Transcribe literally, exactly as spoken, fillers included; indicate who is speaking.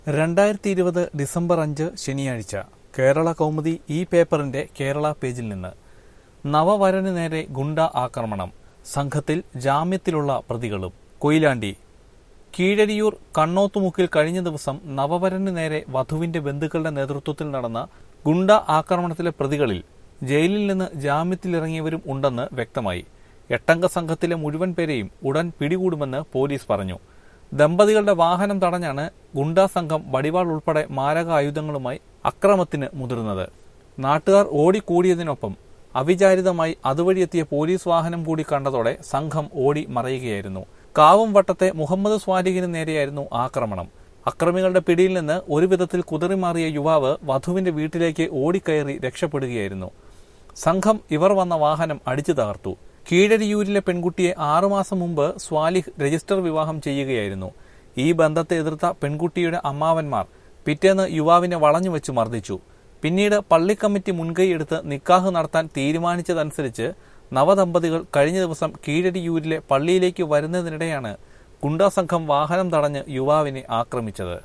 Speaker 1: രണ്ടായിരത്തി ഇരുപത് ഡിസംബർ അഞ്ച് ശനിയാഴ്ച കേരള കൗമുദി ഈ പേപ്പറിന്റെ കേരള പേജിൽ നിന്ന് നവവരന് നേരെ ഗുണ്ട ആക്രമണം, സംഘത്തിൽ ജാമ്യത്തിലുള്ള പ്രതികളും. കൊയിലാണ്ടി കീഴരിയൂർ കണ്ണോത്തുമുക്കിൽ കഴിഞ്ഞ ദിവസം നവവരന് നേരെ വധുവിന്റെ ബന്ധുക്കളുടെ നേതൃത്വത്തിൽ നടന്ന ഗുണ്ട ആക്രമണത്തിലെ പ്രതികളിൽ ജയിലിൽ നിന്ന് ജാമ്യത്തിലിറങ്ങിയവരും ഉണ്ടെന്ന് വ്യക്തമായി. എട്ടംഗ സംഘത്തിലെ മുഴുവൻ പേരെയും ഉടൻ പിടികൂടുമെന്ന് പോലീസ് പറഞ്ഞു. ദമ്പതികളുടെ വാഹനം തടഞ്ഞാണ് ഗുണ്ടാ സംഘം വടിവാൾ ഉൾപ്പെടെ മാരകായുധങ്ങളുമായി അക്രമത്തിന് മുതിർന്നത്. നാട്ടുകാർ ഓടിക്കൂടിയതിനൊപ്പം അവിചാരിതമായി അതുവഴിയെത്തിയ പോലീസ് വാഹനം കൂടി കണ്ടതോടെ സംഘം ഓടി മറയുകയായിരുന്നു. കാവും വട്ടത്തെ മുഹമ്മദ് സ്വാലിഹിന് നേരെയായിരുന്നു ആക്രമണം. അക്രമികളുടെ പിടിയിൽ നിന്ന് ഒരു വിധത്തിൽ കുതറിമാറിയ യുവാവ് വധുവിന്റെ വീട്ടിലേക്ക് ഓടിക്കയറി രക്ഷപ്പെടുകയായിരുന്നു. സംഘം ഇവർ വന്ന വാഹനം അടിച്ചു തകർത്തു. കീഴരിയൂരിലെ പെൺകുട്ടിയെ ആറുമാസം മുമ്പ് സ്വാലിഹ് രജിസ്റ്റർ വിവാഹം ചെയ്യുകയായിരുന്നു. ഈ ബന്ധത്തെ എതിർത്ത പെൺകുട്ടിയുടെ അമ്മാവന്മാർ പിറ്റേന്ന് യുവാവിനെ വളഞ്ഞുവെച്ച് മർദ്ദിച്ചു. പിന്നീട് പള്ളിക്കമ്മിറ്റി മുൻകൈയെടുത്ത് നിക്കാഹ് നടത്താൻ തീരുമാനിച്ചതനുസരിച്ച് നവദമ്പതികൾ കഴിഞ്ഞ ദിവസം കീഴരിയൂരിലെ പള്ളിയിലേക്ക് വരുന്നതിനിടെയാണ് ഗുണ്ടാസംഘം വാഹനം തടഞ്ഞ് യുവാവിനെ ആക്രമിച്ചത്.